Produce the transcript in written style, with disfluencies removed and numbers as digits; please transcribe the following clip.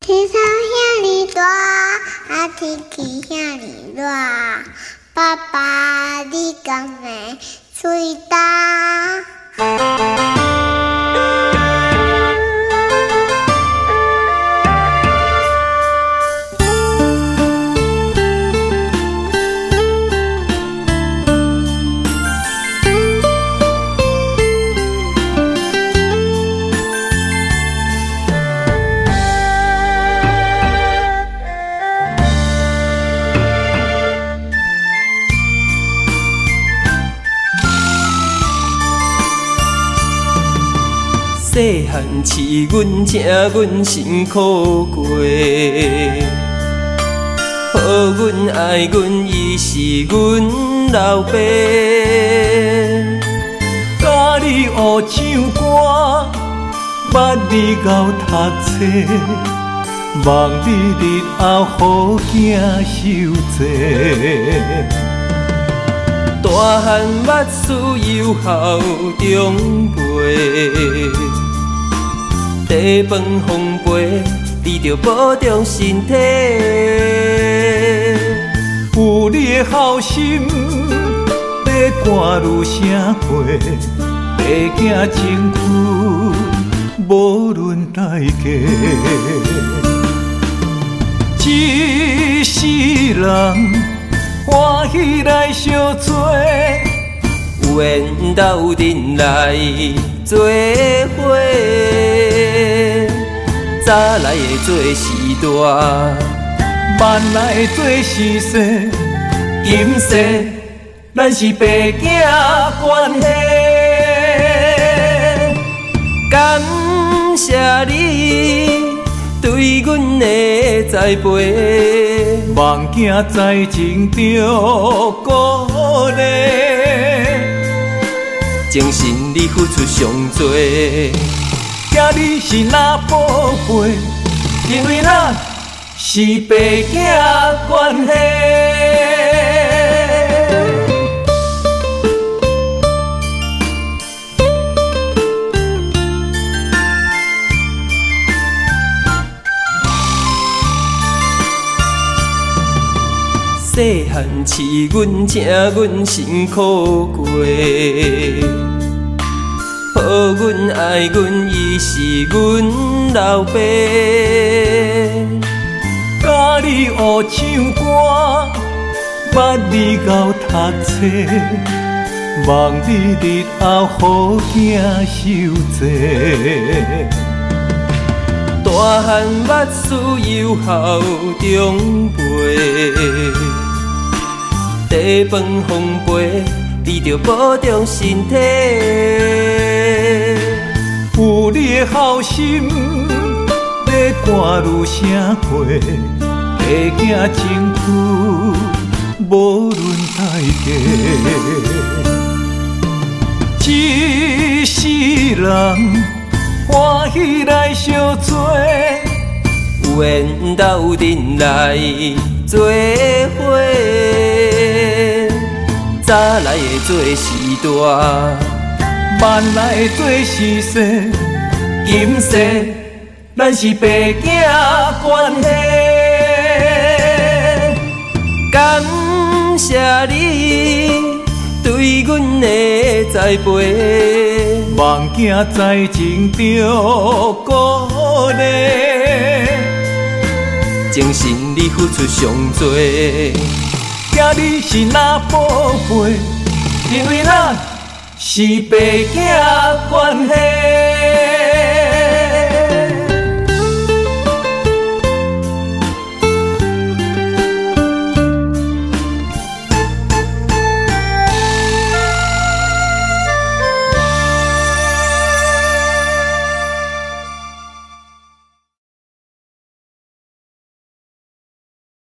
天上遐尼大，天气遐尼热，爸爸你敢会吹干？ 细汉饲阮请阮辛苦过，好阮爱阮，伊是阮老爸。教你学唱歌，捌你熬读册，望你日后好囝受济。大汉捌输幼孝长辈。茶饭奉陪，你着保重身体。有你的孝心，要赶入社会，爸囝情绪无论代价。一世人欢喜来相做，有缘斗阵来做伙。早来的做时大，晚来的做时小。今世咱是爸囝关系，感谢你对阮的栽培，望囝在前着鼓励，精神你付出上多。囝你是咱宝贝，因为咱是爸囝关系。细汉饲阮请阮辛苦过。好阮爱阮，伊是阮老爸。教你学唱歌，捌你熬读册，望你日后好囝受济。大汉捌输幼孝长辈，茶饭奉陪。你着保重身体，有你的孝心，要赶入社会，爸囝情绪无论代价。一世人欢喜来相做，有缘斗阵来做伙。早来的做时大，晚来的做时小。今世咱是爸囝关系，感谢你对阮的栽培，望囝在前着鼓励，精神你付出上多。囝你是咱宝贝，因为咱是爸囝关系。